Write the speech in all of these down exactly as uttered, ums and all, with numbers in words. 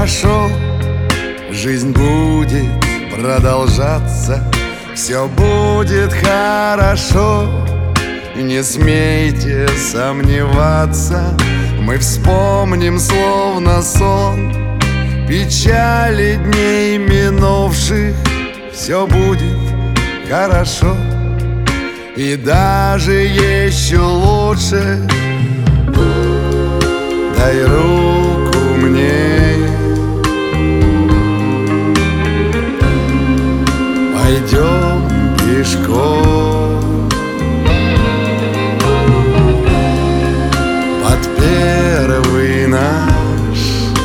пошел, жизнь будет продолжаться, все будет хорошо. Не смейте сомневаться, мы вспомним словно сон печали дней минувших. Все будет хорошо, и даже еще лучше. Дай руку мне, пойдем пешком под первый наш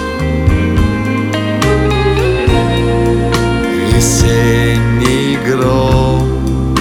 весенний гром.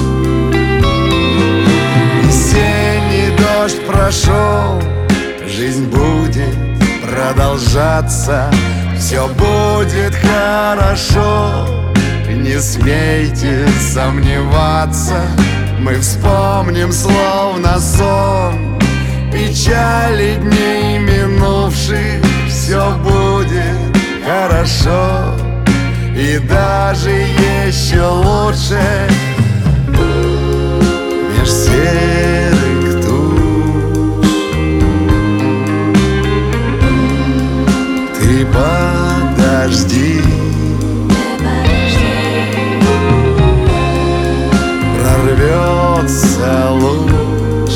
Весенний дождь прошел, жизнь будет продолжаться, все будет хорошо. Не смейте сомневаться, мы вспомним словно сон печали дней минувших. Все будет хорошо, и даже еще лучше. Меж серых туч ты подожди, прорвется луч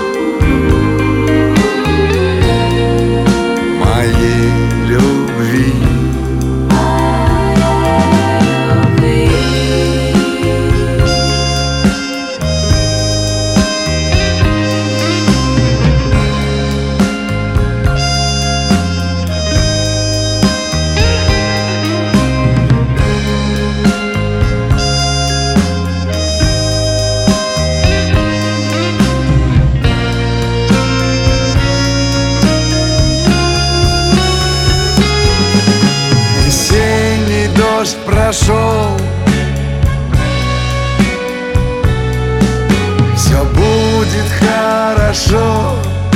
моей любви. Дождь прошел, все будет хорошо.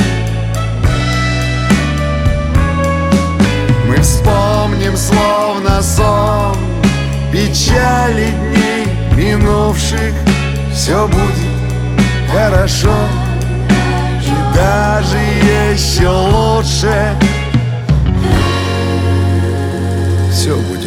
Мы вспомним словно сон печали дней минувших. Все будет хорошо, и даже еще лучше. Все будет